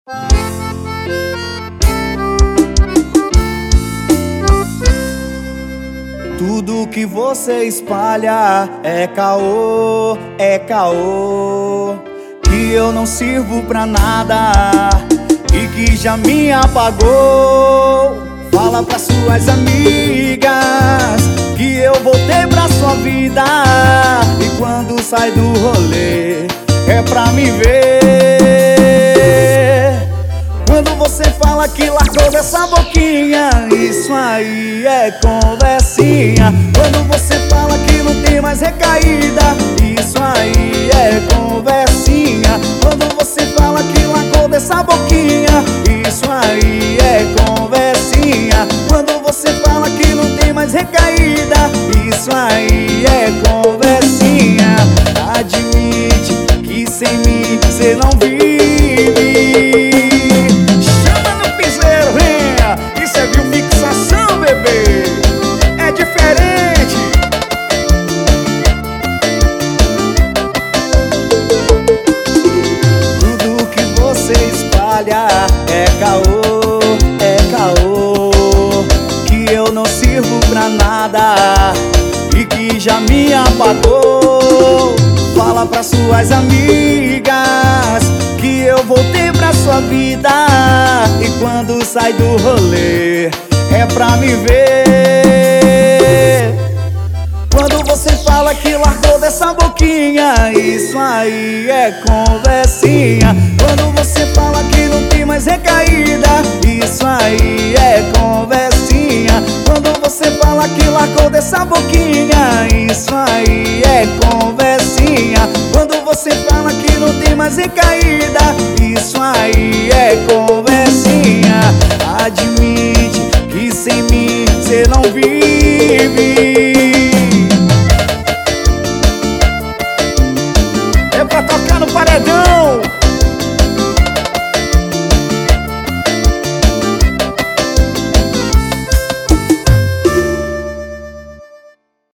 Tudo que você espalha é caô, é caô. Que eu não sirvo pra nada e que já me apagou. Fala pras suas amigas que eu voltei pra sua vida, e quando sai do rolê é pra me ver. Quando você fala que largou dessa boquinha, isso aí é conversinha. Quando você fala que não tem mais recaída, isso aí é conversinha. Quando você fala que largou dessa boquinha, isso aí é conversinha. Quando você fala que não tem mais recaída, isso aí é conversinha. Admite que sem mim cê não vive. É caô, é caô. Que eu não sirvo pra nada e que já me apagou. Fala pras suas amigas que eu voltei pra sua vida, e quando sai do rolê é pra me ver. Quando você fala que largou dessa boquinha, isso aí é conversinha. Quando você fala que não tem mais recaída, isso aí é conversinha. Quando você fala que largou dessa boquinha, isso aí é conversinha. Quando você fala que não tem mais recaída, isso aí é conversinha. Admite que sem mim cê não vive. É pra tocar no paredão.